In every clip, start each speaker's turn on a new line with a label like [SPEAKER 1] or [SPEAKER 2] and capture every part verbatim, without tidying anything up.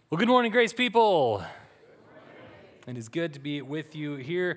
[SPEAKER 1] Well, good morning, Grace people. It is good to be with you here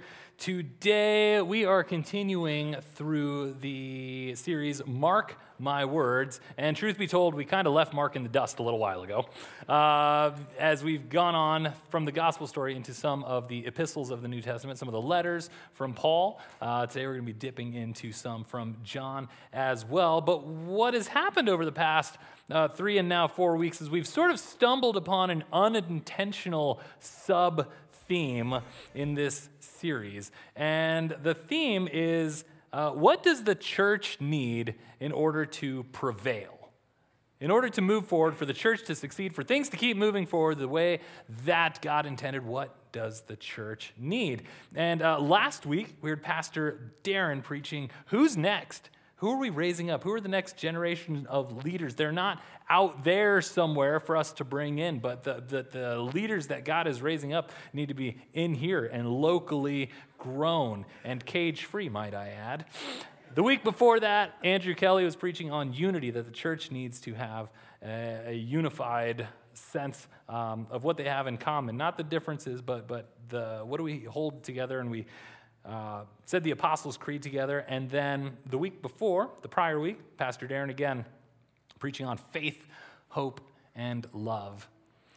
[SPEAKER 1] today. We are continuing through the series Mark My Words, and truth be told, we kind of left Mark in the dust a little while ago uh, as we've gone on from the gospel story into some of the epistles of the New Testament, some of the letters from Paul. Uh, today we're going to be dipping into some from John as well. But what has happened over the past uh, three and now four weeks is we've sort of stumbled upon an unintentional sub theme in this series. And the theme is, uh, what does the church need in order to prevail? In order to move forward, for the church to succeed, for things to keep moving forward the way that God intended, what does the church need? And uh, last week, we heard Pastor Darren preaching, who's next? Who are we raising up? Who are the next generation of leaders? They're not out there somewhere for us to bring in, but the, the, the leaders that God is raising up need to be in here and locally grown and cage-free, might I add. The week before that, Andrew Kelly was preaching on unity, that the church needs to have a, a unified sense um, of what they have in common. Not the differences, but, but the what do we hold together, and we Uh, said the Apostles' Creed together, and then the week before, the prior week, Pastor Darren again preaching on faith, hope, and love.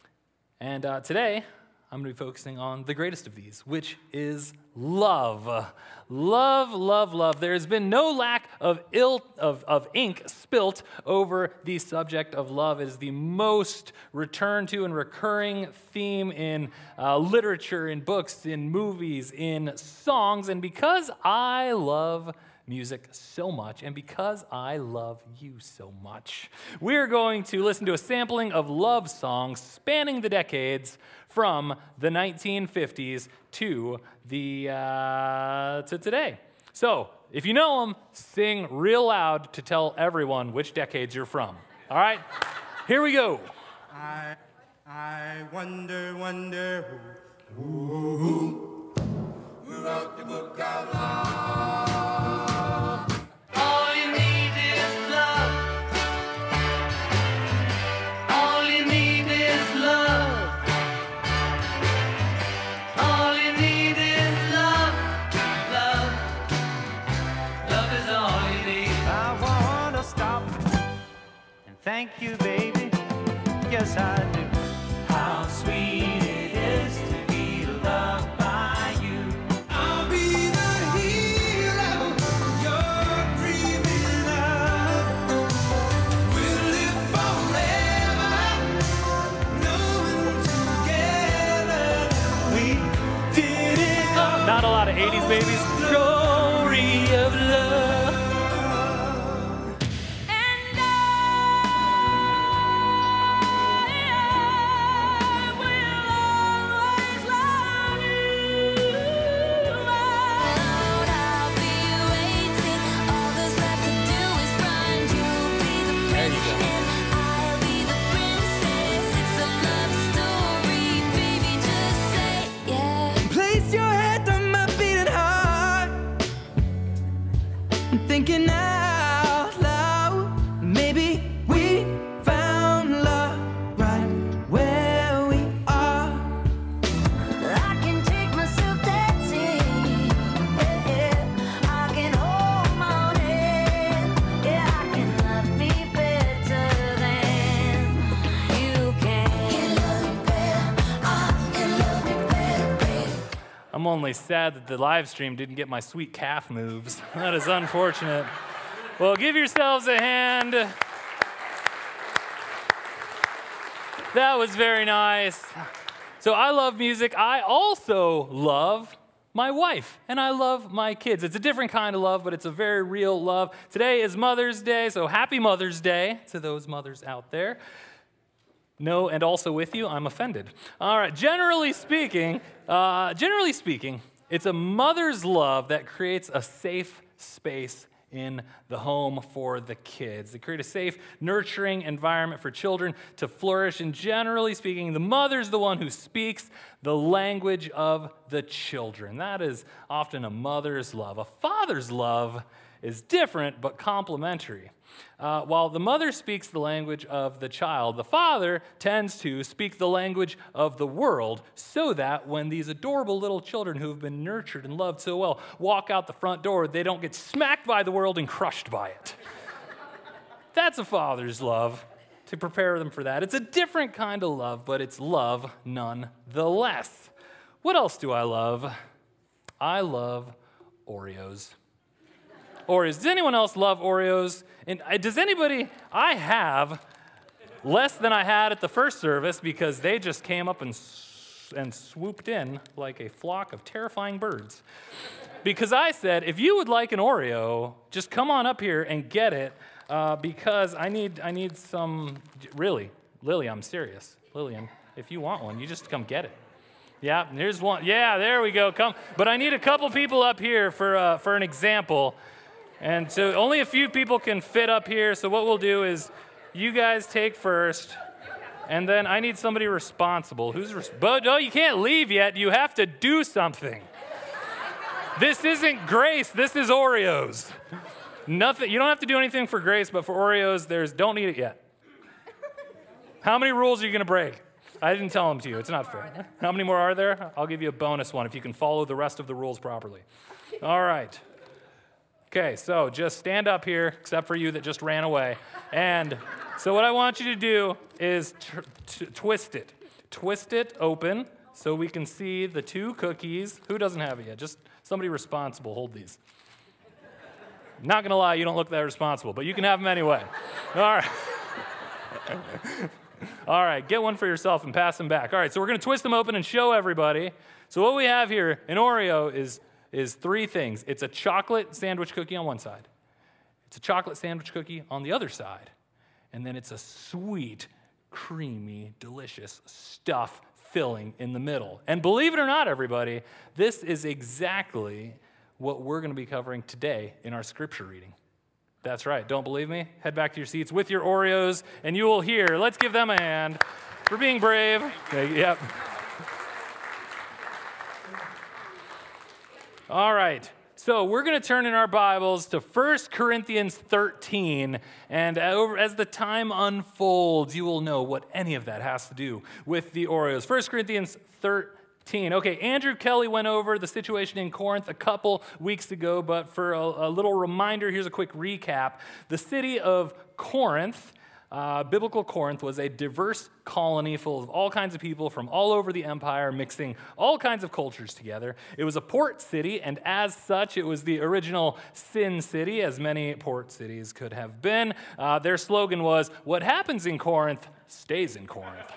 [SPEAKER 1] And uh, today, I'm going to be focusing on the greatest of these, which is love. Love, love, love. There has been no lack of ill of, of ink spilt over the subject of love. It is the most returned to and recurring theme in uh, literature, in books, in movies, in songs. And because I love music so much, and because I love you so much, we're going to listen to a sampling of love songs spanning the decades from the nineteen fifties to the uh, to today. So, if you know them, sing real loud to tell everyone which decades you're from. All right? Here we go.
[SPEAKER 2] I I wonder, wonder who, who, who, who wrote the book of love.
[SPEAKER 3] Thank you, baby. Yes, I do. How sweet it is to be loved by you.
[SPEAKER 2] I'll be the hero you're dreaming of. We'll live forever, knowing together we did it all.
[SPEAKER 1] Not a lot of eighties babies. Glory of love.
[SPEAKER 4] Thinking out loud, maybe we found love right where we are.
[SPEAKER 5] I can take myself dancing, yeah, yeah. I can hold my own hand, yeah, I can love me better than you can. Can love me better, I can love me better, baby.
[SPEAKER 1] I'm only sad that the live stream didn't get my sweet calf moves. That is unfortunate. Well, give yourselves a hand. That was very nice. So I love music. I also love my wife, and I love my kids. It's a different kind of love, but it's a very real love. Today is Mother's Day, so happy Mother's Day to those mothers out there. No, and also with you, I'm offended. All right, generally speaking, uh, generally speaking, it's a mother's love that creates a safe space in the home for the kids. They create a safe, nurturing environment for children to flourish. And generally speaking, the mother's the one who speaks the language of the children. That is often a mother's love. A father's love is different but complementary. Uh, while the mother speaks the language of the child, the father tends to speak the language of the world, so that when these adorable little children who have been nurtured and loved so well walk out the front door, they don't get smacked by the world and crushed by it. That's a father's love, to prepare them for that. It's a different kind of love, but it's love nonetheless. What else do I love? I love Oreos. Oreos. Does anyone else love Oreos? And does anybody, I have less than I had at the first service because they just came up and, and swooped in like a flock of terrifying birds. Because I said, if you would like an Oreo, just come on up here and get it uh, because I need, I need some, really, Lily, I'm serious. Lillian, if you want one, you just come get it. Yeah, here's one. Yeah, there we go. Come. But I need a couple people up here for uh, for an example. And so only a few people can fit up here. So what we'll do is you guys take first. And then I need somebody responsible. Who's res- But no, you can't leave yet. You have to do something. This isn't Grace. This is Oreos. Nothing. You don't have to do anything for Grace, but for Oreos, there's don't eat it yet. How many rules are you going to break? I didn't tell them to you. It's not fair. How many more are there? I'll give you a bonus one if you can follow the rest of the rules properly. All right. Okay, so just stand up here, except for you that just ran away. And so what I want you to do is t- t- twist it. Twist it open so we can see the two cookies. Who doesn't have it yet? Just somebody responsible. Hold these. Not going to lie, you don't look that responsible, but you can have them anyway. All right. All right, get one for yourself and pass them back. All right, so we're going to twist them open and show everybody. So what we have here in Oreo is, is three things. It's a chocolate sandwich cookie on one side. It's a chocolate sandwich cookie on the other side. And then it's a sweet, creamy, delicious stuff filling in the middle. And believe it or not, everybody, this is exactly what we're going to be covering today in our scripture reading. That's right. Don't believe me? Head back to your seats with your Oreos, and you will hear. Let's give them a hand for being brave. Okay, yep. All right. So we're going to turn in our Bibles to First Corinthians thirteen, and as the time unfolds, you will know what any of that has to do with the Oreos. First Corinthians thirteen. Okay, Andrew Kelly went over the situation in Corinth a couple weeks ago, but for a, a little reminder, here's a quick recap. The city of Corinth, uh, biblical Corinth, was a diverse colony full of all kinds of people from all over the empire, mixing all kinds of cultures together. It was a port city, and as such, it was the original sin city, as many port cities could have been. Uh, their slogan was, "What happens in Corinth stays in Corinth."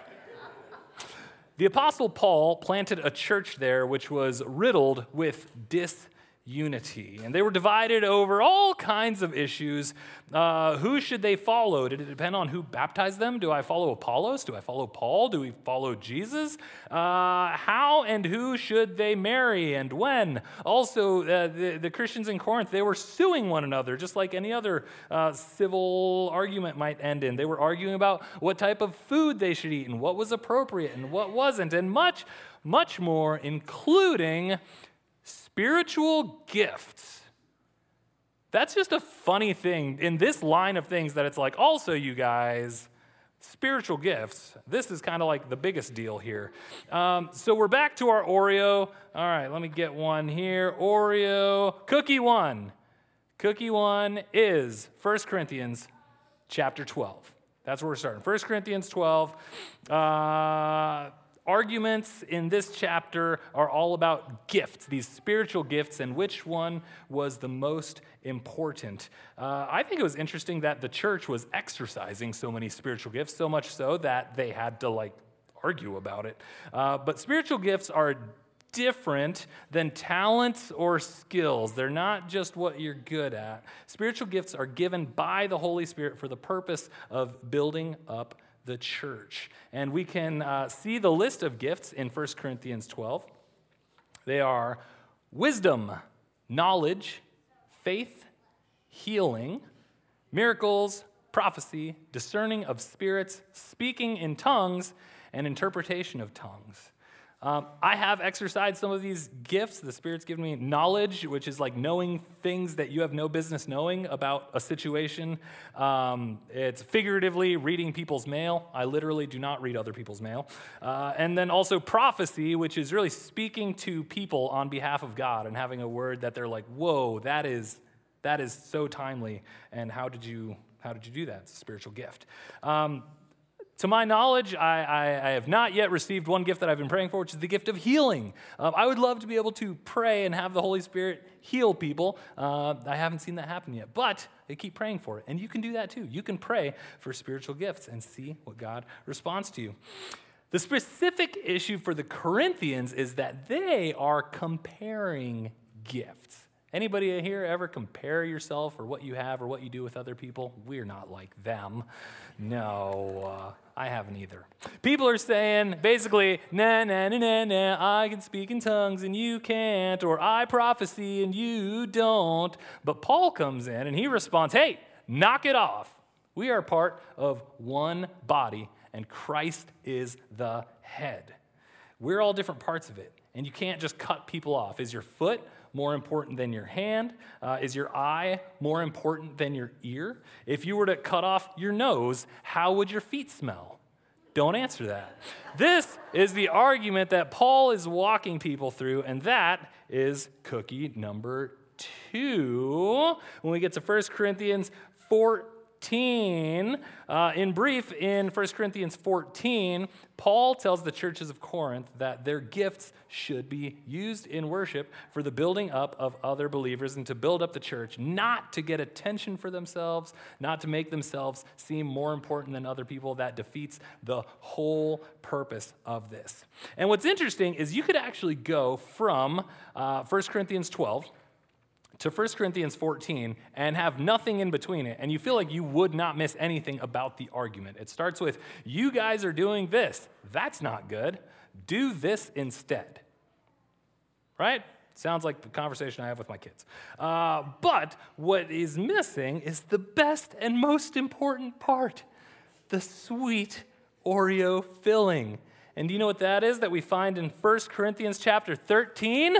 [SPEAKER 1] The Apostle Paul planted a church there which was riddled with disunity. And they were divided over all kinds of issues. Uh, who should they follow? Did it depend on who baptized them? Do I follow Apollos? Do I follow Paul? Do we follow Jesus? Uh, how and who should they marry and when? Also, uh, the, the Christians in Corinth, they were suing one another, just like any other uh, civil argument might end in. They were arguing about what type of food they should eat and what was appropriate and what wasn't, and much, much more, including spiritual gifts. That's just a funny thing in this line of things that it's like, also, you guys, spiritual gifts. This is kind of like the biggest deal here. Um, so we're back to our Oreo. All right, let me get one here. Oreo. Cookie one. Cookie one is First Corinthians chapter twelve. That's where we're starting. First Corinthians twelve. Uh, Arguments in this chapter are all about gifts, these spiritual gifts, and which one was the most important. Uh, I think it was interesting that the church was exercising so many spiritual gifts, so much so that they had to, like, argue about it. Uh, but spiritual gifts are different than talents or skills. They're not just what you're good at. Spiritual gifts are given by the Holy Spirit for the purpose of building up the church. And we can uh, see the list of gifts in First Corinthians twelve. They are wisdom, knowledge, faith, healing, miracles, prophecy, discerning of spirits, speaking in tongues, and interpretation of tongues. Um, I have exercised some of these gifts. The Spirit's given me knowledge, which is like knowing things that you have no business knowing about a situation. Um, it's figuratively reading people's mail. I literally do not read other people's mail. Uh, and then also prophecy, which is really speaking to people on behalf of God and having a word that they're like, whoa, that is that is so timely. And how did you how did you do that? It's a spiritual gift. Um, To my knowledge, I, I, I have not yet received one gift that I've been praying for, which is the gift of healing. Um, I would love to be able to pray and have the Holy Spirit heal people. Uh, I haven't seen that happen yet, but I keep praying for it. And you can do that too. You can pray for spiritual gifts and see what God responds to you. The specific issue for the Corinthians is that they are comparing gifts. Anybody here ever compare yourself or what you have or what you do with other people? We're not like them. No, uh, I haven't either. People are saying basically, nah, nah, nah, nah, nah, I can speak in tongues and you can't, or I prophesy and you don't. But Paul comes in and he responds, hey, knock it off. We are part of one body and Christ is the head. We're all different parts of it, and you can't just cut people off. Is your foot more important than your hand? Uh, is your eye more important than your ear? If you were to cut off your nose, how would your feet smell? Don't answer that. This is the argument that Paul is walking people through, and that is cookie number two. When we get to First Corinthians fourteen, uh, in brief, in First Corinthians fourteen, Paul tells the churches of Corinth that their gifts should be used in worship for the building up of other believers and to build up the church, not to get attention for themselves, not to make themselves seem more important than other people. That defeats the whole purpose of this. And what's interesting is you could actually go from uh, First Corinthians twelve to First Corinthians fourteen and have nothing in between it, and you feel like you would not miss anything about the argument. It starts with, you guys are doing this. That's not good. Do this instead. Right? Sounds like the conversation I have with my kids. Uh, but what is missing is the best and most important part, the sweet Oreo filling. And do you know what that is that we find in First Corinthians chapter thirteen?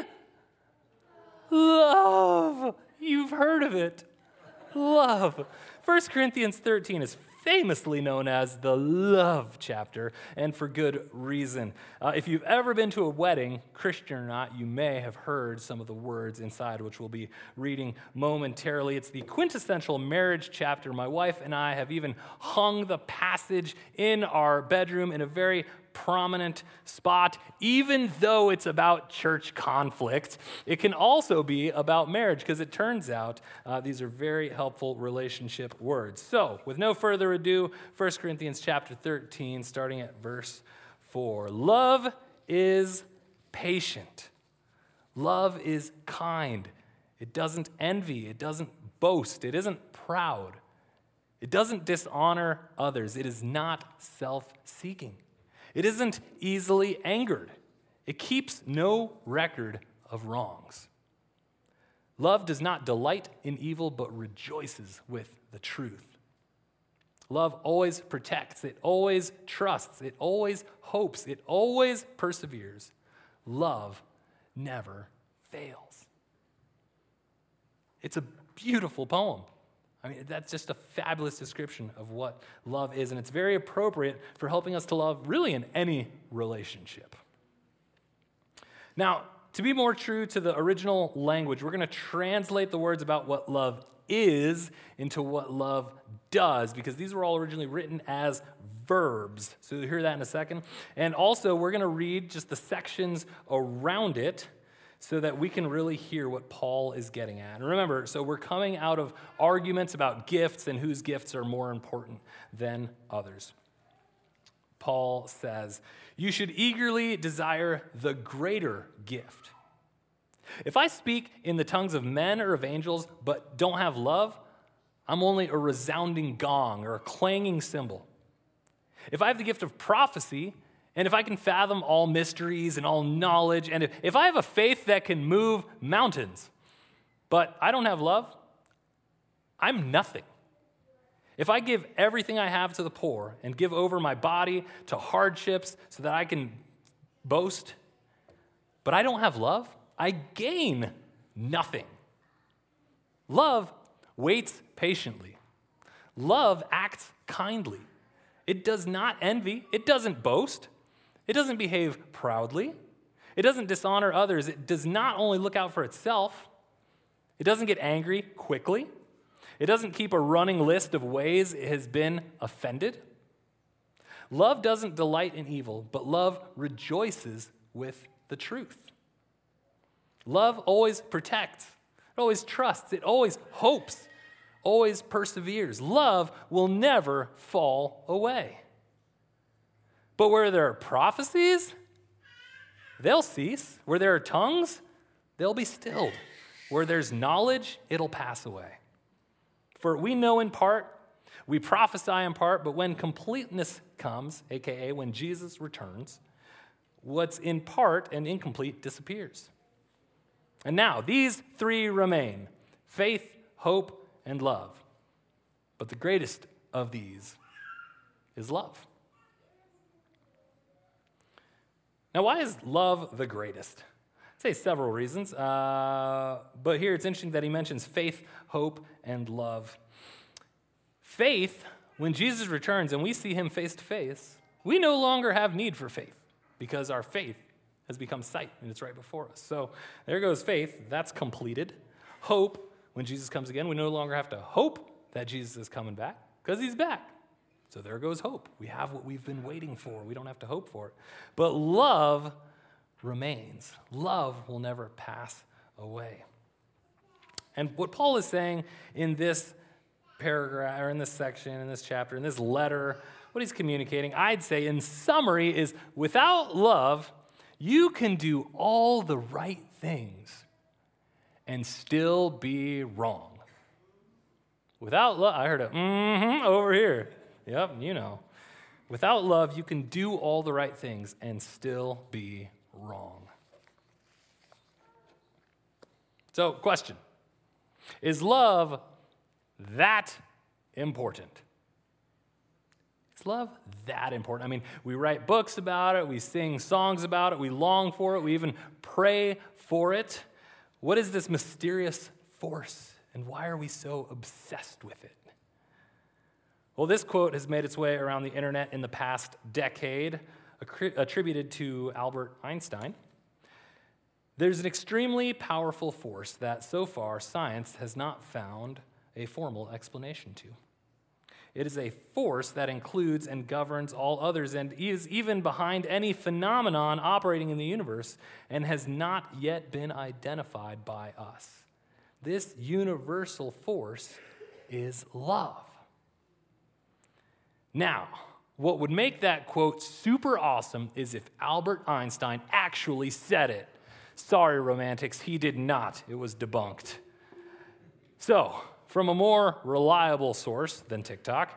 [SPEAKER 1] Love. You've heard of it. Love. First Corinthians thirteen is famously known as the love chapter, and for good reason. Uh, if you've ever been to a wedding, Christian or not, you may have heard some of the words inside, which we'll be reading momentarily. It's the quintessential marriage chapter. My wife and I have even hung the passage in our bedroom in a very prominent spot, even though it's about church conflict. It can also be about marriage, because it turns out uh, these are very helpful relationship words. So, with no further ado, First Corinthians chapter thirteen, starting at verse four. Love is patient. Love is kind. It doesn't envy. It doesn't boast. It isn't proud. It doesn't dishonor others. It is not self-seeking. It isn't easily angered. It keeps no record of wrongs. Love does not delight in evil, but rejoices with the truth. Love always protects. It always trusts. It always hopes. It always perseveres. Love never fails. It's a beautiful poem. I mean, that's just a fabulous description of what love is, and it's very appropriate for helping us to love really in any relationship. Now, to be more true to the original language, we're going to translate the words about what love is into what love does, because these were all originally written as verbs. So you'll hear that in a second. And also, we're going to read just the sections around it, so that we can really hear what Paul is getting at. And remember, so we're coming out of arguments about gifts and whose gifts are more important than others. Paul says, you should eagerly desire the greater gift. If I speak in the tongues of men or of angels, but don't have love, I'm only a resounding gong or a clanging cymbal. If I have the gift of prophecy, and if I can fathom all mysteries and all knowledge, and if, if I have a faith that can move mountains, but I don't have love, I'm nothing. If I give everything I have to the poor and give over my body to hardships so that I can boast but I don't have love, I gain nothing. Love waits patiently. Love acts kindly. It does not envy. It doesn't boast. It doesn't behave proudly. It doesn't dishonor others. It does not only look out for itself. It doesn't get angry quickly. It doesn't keep a running list of ways it has been offended. Love doesn't delight in evil, but love rejoices with the truth. Love always protects. It always trusts. It always hopes. Always perseveres. Love will never fall away. But where there are prophecies, they'll cease. Where there are tongues, they'll be stilled. Where there's knowledge, it'll pass away. For we know in part, we prophesy in part, but when completeness comes, aka when Jesus returns, what's in part and incomplete disappears. And now, these three remain: faith, hope, and love. But the greatest of these is love. Now, why is love the greatest? I'd say several reasons, uh, but here it's interesting that he mentions faith, hope, and love. Faith, when Jesus returns and we see him face to face, we no longer have need for faith because our faith has become sight and it's right before us. So there goes faith, that's completed. Hope, when Jesus comes again, we no longer have to hope that Jesus is coming back because he's back. So there goes hope. We have what we've been waiting for. We don't have to hope for it. But love remains. Love will never pass away. And what Paul is saying in this paragraph, or in this section, in this chapter, in this letter, what he's communicating, I'd say in summary, is without love, you can do all the right things and still be wrong. Without love, I heard a mm-hmm over here. Yep, you know. Without love, you can do all the right things and still be wrong. So, question. Is love that important? Is love that important? I mean, we write books about it, we sing songs about it, we long for it, we even pray for it. What is this mysterious force, and why are we so obsessed with it? Well, this quote has made its way around the internet in the past decade, attributed to Albert Einstein. There's an extremely powerful force that so far science has not found a formal explanation to. It is a force that includes and governs all others and is even behind any phenomenon operating in the universe and has not yet been identified by us. This universal force is love. Now, what would make that quote super awesome is if Albert Einstein actually said it. Sorry, romantics, he did not. It was debunked. So, from a more reliable source than TikTok,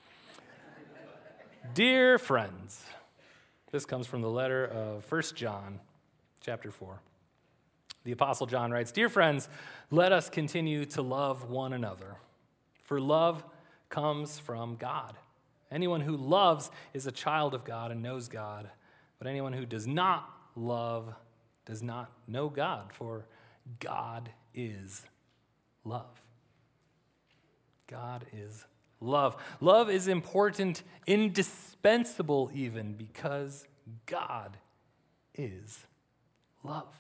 [SPEAKER 1] dear friends, this comes from the letter of First John, chapter four. The Apostle John writes, "Dear friends, let us continue to love one another, for love comes from God. Anyone who loves is a child of God and knows God, but anyone who does not love does not know God, for God is love." God is love. Love is important, indispensable even, because God is love.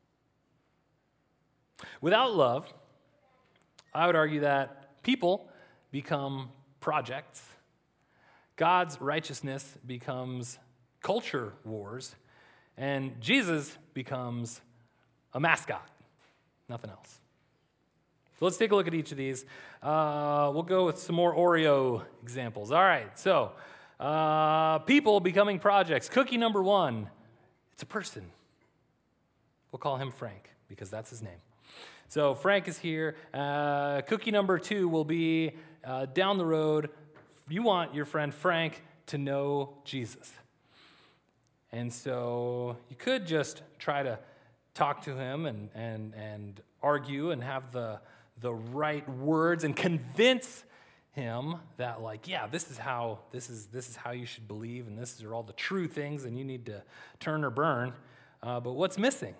[SPEAKER 1] Without love, I would argue that people become projects. God's righteousness becomes culture wars, and Jesus becomes a mascot, nothing else. So let's take a look at each of these. Uh, we'll go with some more Oreo examples. All right, so uh, people becoming projects. Cookie number one, it's a person. We'll call him Frank because that's his name. So Frank is here. Uh, cookie number two will be uh, down the road. You want your friend Frank to know Jesus. And so you could just try to talk to him and and and argue and have the the right words and convince him that, like, yeah, this is how this is this is how you should believe, and this are all the true things, and you need to turn or burn. Uh, but what's missing?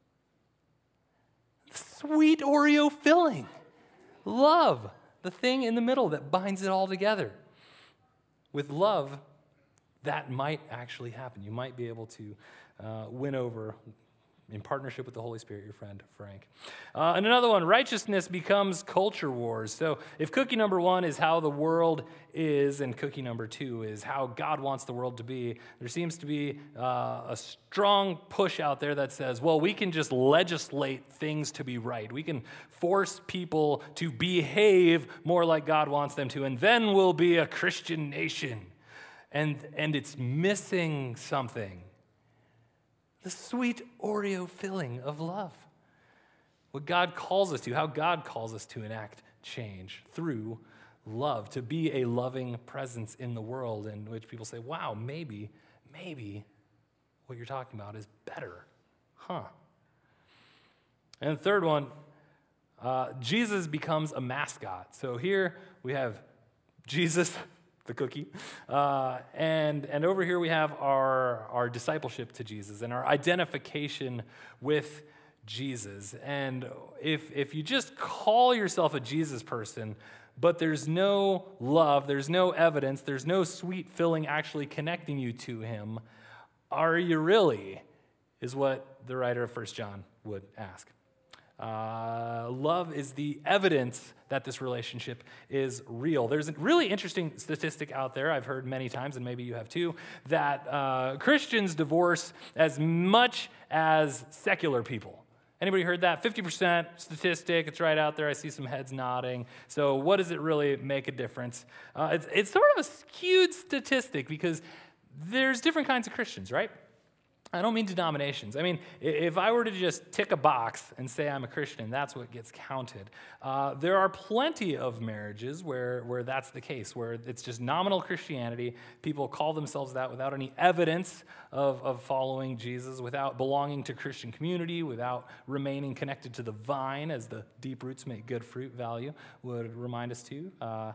[SPEAKER 1] The sweet Oreo filling. Love, the thing in the middle that binds it all together. With love, that might actually happen. You might be able to uh, win over, in partnership with the Holy Spirit, your friend Frank. Uh, and another one, righteousness becomes culture wars. So if cookie number one is how the world is, and cookie number two is how God wants the world to be, there seems to be uh, a strong push out there that says, well, we can just legislate things to be right. We can force people to behave more like God wants them to, and then we'll be a Christian nation. And, and it's missing something. The sweet Oreo filling of love. What God calls us to, how God calls us to enact change through love, to be a loving presence in the world in which people say, wow, maybe, maybe what you're talking about is better. Huh. And the third one, uh, Jesus becomes a mascot. So here we have Jesus, the cookie. Uh, and, and over here we have our, our discipleship to Jesus and our identification with Jesus. And if, if you just call yourself a Jesus person, but there's no love, there's no evidence, there's no sweet filling actually connecting you to him, are you really, is what the writer of First John would ask. Uh, love is the evidence that this relationship is real. There's a really interesting statistic out there, I've heard many times, and maybe you have too, that uh, Christians divorce as much as secular people. Anybody heard that? fifty percent statistic, it's right out there. I see some heads nodding. So what does it really make a difference? Uh, it's, it's sort of a skewed statistic because there's different kinds of Christians, right? I don't mean denominations. I mean, if I were to just tick a box and say I'm a Christian, that's what gets counted. Uh, there are plenty of marriages where, where that's the case, where it's just nominal Christianity. People call themselves that without any evidence of, of following Jesus, without belonging to Christian community, without remaining connected to the vine, as the deep roots make good fruit value would remind us to. Uh,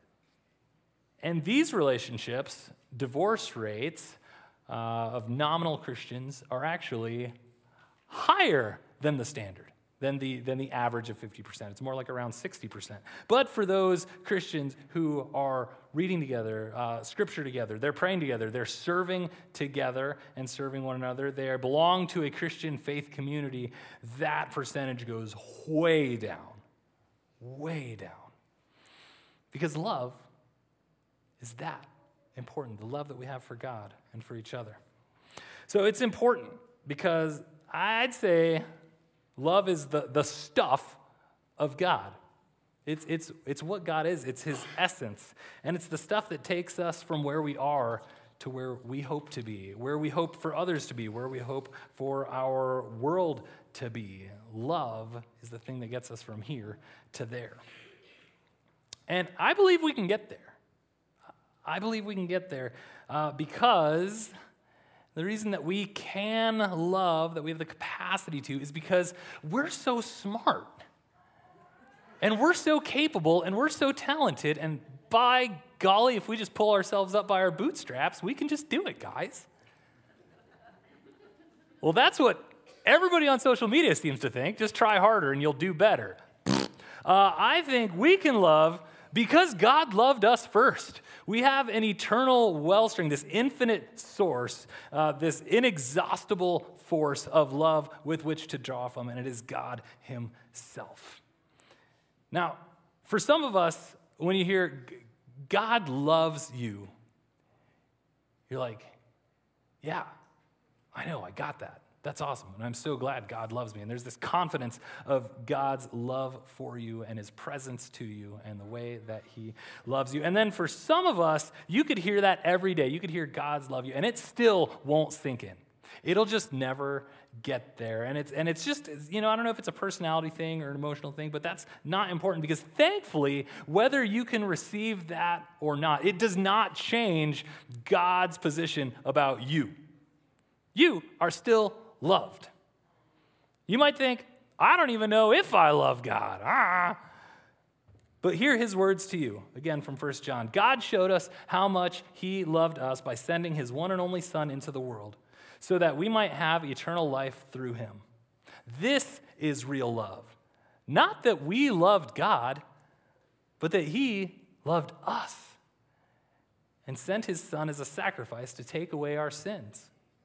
[SPEAKER 1] and these relationships, divorce rates, Uh, of nominal Christians are actually higher than the standard, than the, than the average of fifty percent. It's more like around sixty percent. But for those Christians who are reading together, uh, scripture together, they're praying together, they're serving together and serving one another, they belong to a Christian faith community, that percentage goes way down, way down. Because love is that important, the love that we have for God and for each other. So it's important because I'd say love is the, the stuff of God. It's, it's, it's what God is. It's his essence. And it's the stuff that takes us from where we are to where we hope to be, where we hope for others to be, where we hope for our world to be. Love is the thing that gets us from here to there. And I believe we can get there. I believe we can get there uh, because the reason that we can love, that we have the capacity to, is because we're so smart. And we're so capable, and we're so talented, and by golly, if we just pull ourselves up by our bootstraps, we can just do it, guys. Well, that's what everybody on social media seems to think. Just try harder and you'll do better. Uh, I think we can love because God loved us first. We have an eternal wellspring, this infinite source, uh, this inexhaustible force of love with which to draw from, and it is God himself. Now, for some of us, when you hear God loves you, you're like, yeah, I know, I got that. That's awesome, and I'm so glad God loves me. And there's this confidence of God's love for you and his presence to you and the way that he loves you. And then for some of us, you could hear that every day. You could hear God's love you, and it still won't sink in. It'll just never get there. And it's and it's just, you know, I don't know if it's a personality thing or an emotional thing, but that's not important because thankfully, whether you can receive that or not, it does not change God's position about you. You are still loved. You might think, I don't even know if I love God. Ah. But hear his words to you, again from First John. God showed us how much he loved us by sending his one and only Son into the world, so that we might have eternal life through him. This is real love. Not that we loved God, but that he loved us and sent his Son as a sacrifice to take away our sins.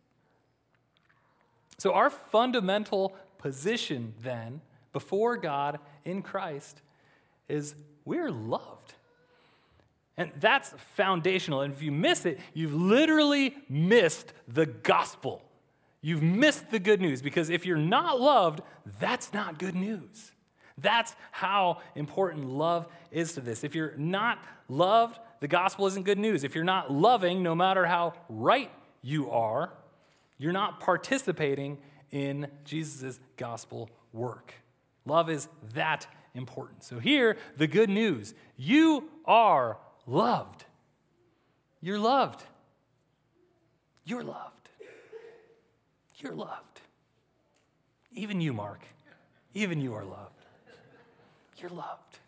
[SPEAKER 1] So our fundamental position then before God in Christ is we're loved. And that's foundational. And if you miss it, you've literally missed the gospel. You've missed the good news, because if you're not loved, that's not good news. That's how important love is to this. If you're not loved, the gospel isn't good news. If you're not loving, no matter how right you are, you're not participating in Jesus' gospel work. Love is that important. So here, the good news. You are loved. You're loved. You're loved. You're loved. Even you, Mark. Even you are loved. You're loved.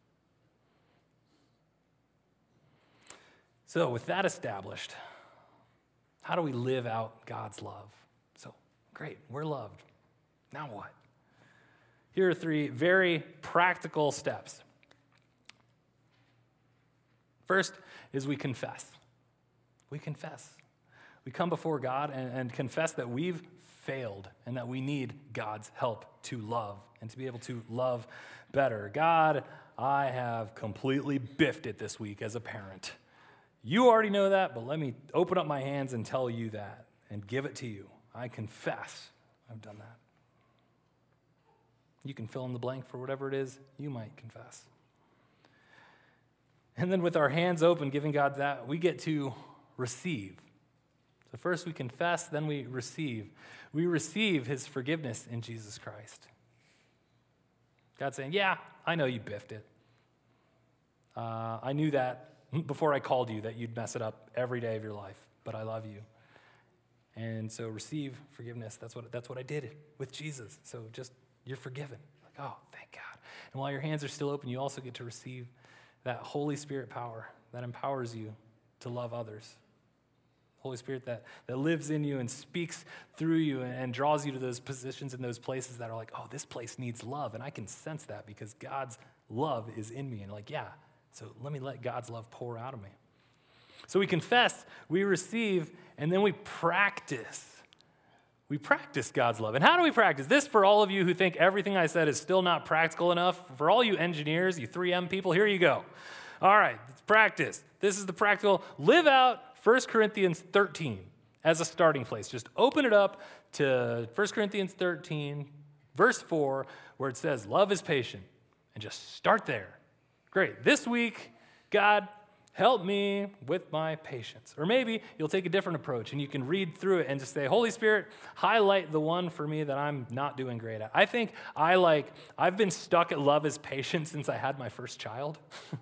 [SPEAKER 1] So with that established, how do we live out God's love? So, great, we're loved. Now what? Here are three very practical steps. First is we confess. We confess. We come before God and, and confess that we've failed and that we need God's help to love and to be able to love better. God, I have completely biffed it this week as a parent. You already know that, but let me open up my hands and tell you that and give it to you. I confess I've done that. You can fill in the blank for whatever it is you might confess. And then with our hands open, giving God that, we get to receive. So first we confess, then we receive. We receive his forgiveness in Jesus Christ. God's saying, yeah, I know you biffed it. Uh, I knew that before I called you, that you'd mess it up every day of your life, but I love you. And so receive forgiveness. That's what, that's what I did with Jesus. So just, you're forgiven. Like, oh, thank God. And while your hands are still open, you also get to receive that Holy Spirit power that empowers you to love others. Holy Spirit that, that lives in you and speaks through you and, and draws you to those positions and those places that are like, oh, this place needs love. And I can sense that because God's love is in me. And like, yeah, so let me let God's love pour out of me. So we confess, we receive, and then we practice. We practice God's love. And how do we practice? This, for all of you who think everything I said is still not practical enough, for all you engineers, you three M people, here you go. All right, let's practice. This is the practical. Live out First Corinthians thirteen as a starting place. Just open it up to First Corinthians thirteen, verse four, where it says, love is patient. And just start there. Great. This week, God, help me with my patience. Or maybe you'll take a different approach and you can read through it and just say, Holy Spirit, highlight the one for me that I'm not doing great at. I think I like, I've been stuck at love is patient since I had my first child.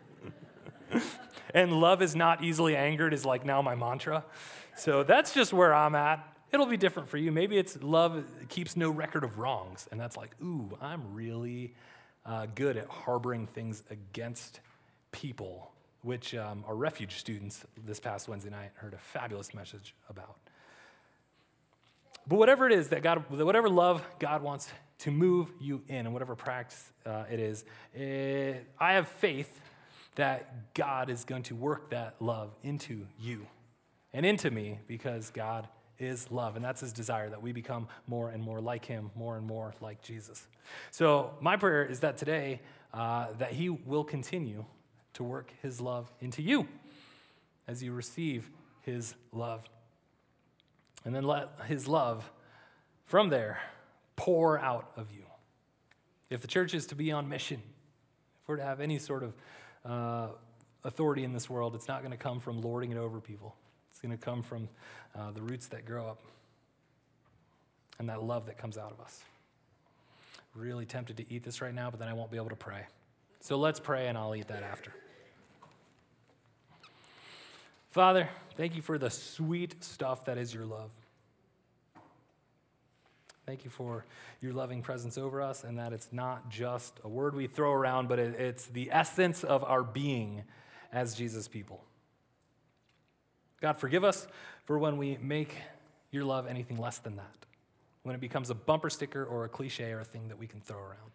[SPEAKER 1] And love is not easily angered is like now my mantra. So that's just where I'm at. It'll be different for you. Maybe it's love keeps no record of wrongs. And that's like, ooh, I'm really uh, good at harboring things against people, which um, our refuge students this past Wednesday night heard a fabulous message about. But whatever it is that God, whatever love God wants to move you in, and whatever practice uh, it is, it, I have faith that God is going to work that love into you and into me because God is love. And that's his desire, that we become more and more like him, more and more like Jesus. So my prayer is that today, uh, that he will continue to work his love into you as you receive his love. And then let his love from there pour out of you. If the church is to be on mission, if we're to have any sort of uh, authority in this world, it's not going to come from lording it over people. It's going to come from uh, the roots that grow up and that love that comes out of us. Really tempted to eat this right now, but then I won't be able to pray. So let's pray and I'll eat that after. Father, thank you for the sweet stuff that is your love. Thank you for your loving presence over us, and that it's not just a word we throw around, but it, it's the essence of our being as Jesus' people. God, forgive us for when we make your love anything less than that, when it becomes a bumper sticker or a cliche or a thing that we can throw around.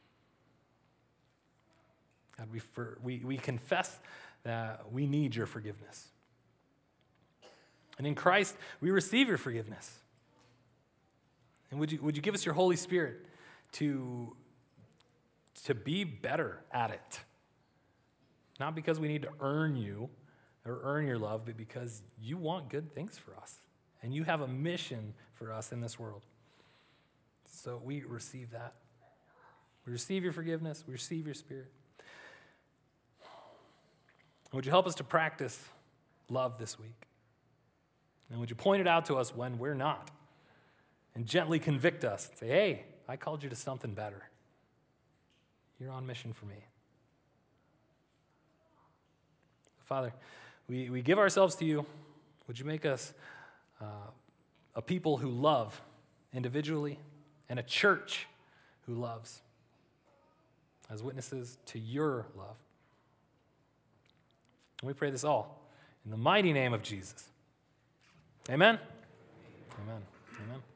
[SPEAKER 1] God, we, for, we, we confess that we need your forgiveness. And in Christ, we receive your forgiveness. And would you, would you give us your Holy Spirit to, to be better at it? Not because we need to earn you or earn your love, but because you want good things for us. And you have a mission for us in this world. So we receive that. We receive your forgiveness. We receive your Spirit. Would you help us to practice love this week? And would you point it out to us when we're not? And gently convict us. Say, hey, I called you to something better. You're on mission for me. Father, we, we give ourselves to you. Would you make us uh, a people who love individually and a church who loves as witnesses to your love? And we pray this all in the mighty name of Jesus. Amen? Amen. Amen.